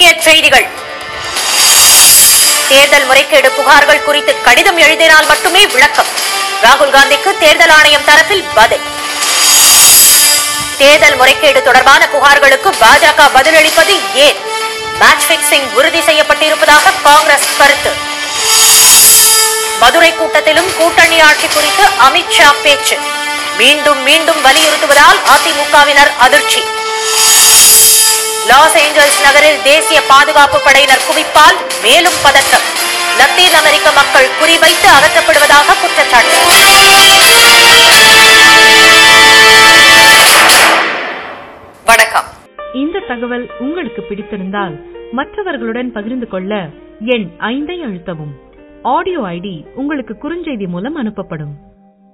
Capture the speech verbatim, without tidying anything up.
முக்கிய செய்திகள். தேர்தல் முறைகேடு புகார்கள் குறித்து கடிதம் எழுதினால் மட்டுமே விளக்கம். ராகுல் காந்திக்கு தேர்தல் ஆணையம் தரப்பில் பதில். தேர்தல் முறைகேடு தொடர்பான புகார்களுக்கு பாஜக பதிலளிப்பது ஏன்? மேட்ச் பிக்சிங் உறுதி செய்யப்பட்டிருப்பதாக காங்கிரஸ் கருத்து. மதுரை கூட்டத்திலும் கூட்டணி ஆட்சி குறித்து அமித்ஷா பேச்சு. மீண்டும் மீண்டும் வலியுறுத்துவதால் அதிமுகவினர் அதிர்ச்சி. லாஸ் ஏஞ்சல்ஸ் நகரில் தேசிய பாதுகாப்பு படையினர் குவிப்பால் மேலும் பதட்டம். லத்தீன் அமெரிக்க மக்கள் குறிவைத்து அகற்றப்படுவதாக குற்றச்சாட்டு. வணக்கம். இந்த தகவல் உங்களுக்கு பிடித்திருந்தால் மற்றவர்களுடன் பகிர்ந்து கொள்ள எண் ஐந்தை அழுத்தவும். ஆடியோ ஐடி உங்களுக்கு குறுஞ்செய்தி மூலம் அனுப்பப்படும்.